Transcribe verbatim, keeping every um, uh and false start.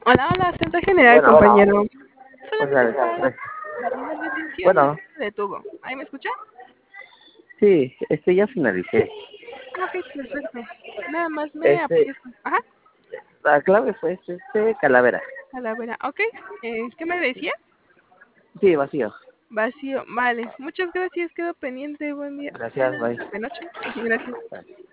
Hola, hola, asistente general, Bueno, compañero. pues Solamente dale, para dale. la detención Bueno, de detuvo. ¿Ahí me escucha? sí, este ya finalicé. Ah, ok, perfecto. Nada más me Este, apoyas con... Ajá, la clave fue este, este calavera. calavera. Ok, eh, ¿qué me decía? Sí, vacío. Vacío. Vale, muchas gracias. Quedo pendiente. Buen día. Gracias, Buena bye. de noche. Gracias.